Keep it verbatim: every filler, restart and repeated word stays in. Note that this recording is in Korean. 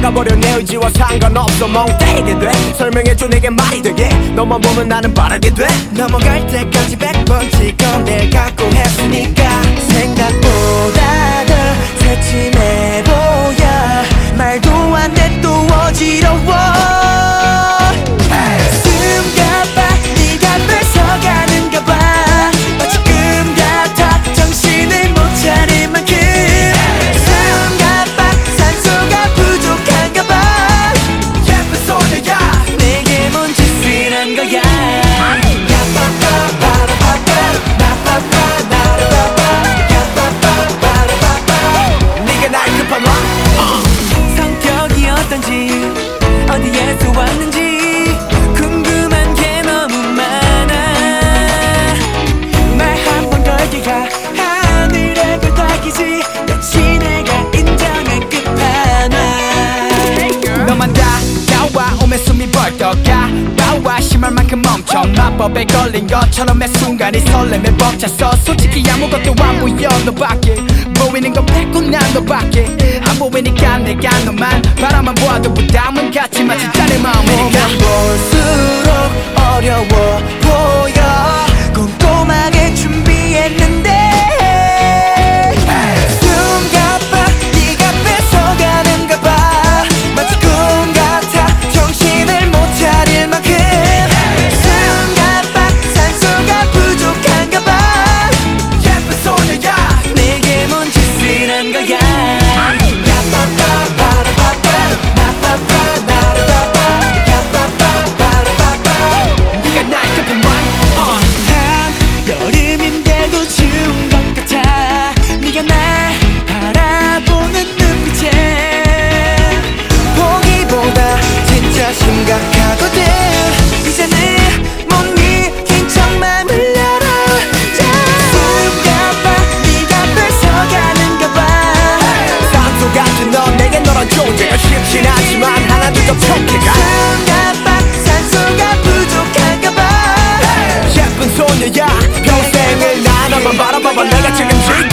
나가버려 내 의지와 상관없어 멍때리게 돼 설명해줘 내게 말이 되게 너만 보면 나는 바라게 돼 넘어갈 때까지 백 번씩은 내 갖고 했으니까 생각보다 더 새침해 보여 말도 안 돼 또 어지러워 숨가봐 네가 뺏어가는가 봐 마치 꿈 같아 정신을 못 차릴 만큼 숨가봐 산소가 부족한가 봐 예쁜 소녀야 내게 뭔 짓을 한 거야 네가 날 급한 와 성격이 어떤지 어디에서 왔는지 궁금한 게 너무 많아 말 한 번 걸기가 하늘의 별 따기지 역시 내가 인정한 끝판왕 너만 다가와 오면 숨이 벌떡 가 나와 심할 만큼 멈춰 마법에 걸린 것처럼 매 순간이 설렘에 벅찼어 솔직히 아무것도 안 보여 너밖에 보이는 건 뺏고 난 너밖에 안 보이니까 내가 너만 바라만 보아도 부담은 같지만 진짜 내 마음이니까 보면 볼수록 어려워 보여 꼼꼼하게 준비했는데 숨가봐 네가 뺏어가는가 봐 마치 꿈 같아 정신을 못 차릴 만큼 숨가봐 산소가 부족한가 봐 예쁜 소녀야 내게 뭔 짓을 한 거야 네가 날 급한 와 여름인데도 추운 것 같아 네가 날 바라보는 눈빛에 보기보다 진짜 심각하거든 이제는 못 이긴 척만 흘려라 숨가봐 네가 뺏어가는가 봐 산소 같은 넌 내게 너란 존재가 쉽진 않지만 하나 둘 더 촉해가 숨가봐 산소가 부족한가 봐 예쁜 소녀야 평생을 나눠만 바라봐봐 내가 지금 즐겨